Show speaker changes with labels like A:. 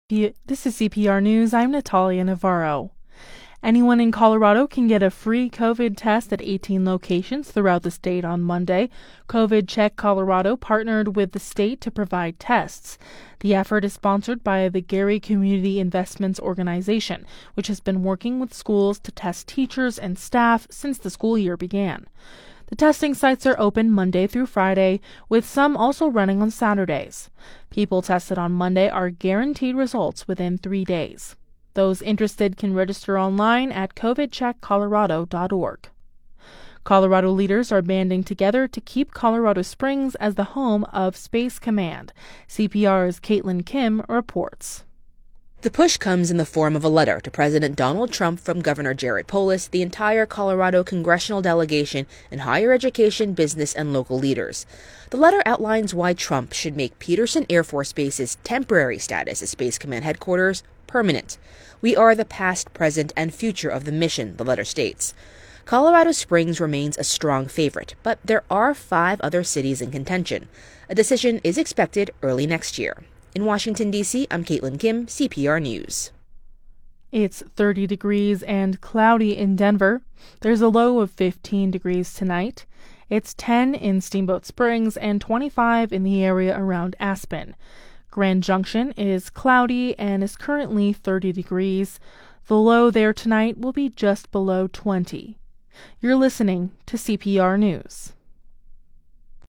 A: This is CPR News. I'm Natalia Navarro. Anyone in Colorado can get a free COVID test at 18 locations throughout the state on Monday. COVID Check Colorado partnered with the state to provide tests. The effort is sponsored by the Gary Community Investments Organization, which has been working with schools to test teachers and staff since the school year began. The testing sites are open Monday through Friday, with some also running on Saturdays. People tested on Monday are guaranteed results within 3 days. Those interested can register online at covidcheckcolorado.org. Colorado leaders are banding together to keep Colorado Springs as the home of Space Command. CPR's Caitlin Kim reports.
B: The push comes in the form of a letter to President Donald Trump from Governor Jared Polis, the entire Colorado congressional delegation, and higher education, business, and local leaders. The letter outlines why Trump should make Peterson Air Force Base's temporary status as Space Command headquarters permanent. "We are the past, present, and future of the mission," the letter states. Colorado Springs remains a strong favorite, but there are 5 other cities in contention. A decision is expected early next year. In Washington, D.C., I'm Caitlin Kim, CPR News.
A: It's 30 degrees and cloudy in Denver. There's a low of 15 degrees tonight. It's 10 in Steamboat Springs and 25 in the area around Aspen. Grand Junction is cloudy and is currently 30 degrees. The low there tonight will be just below 20. You're listening to CPR News.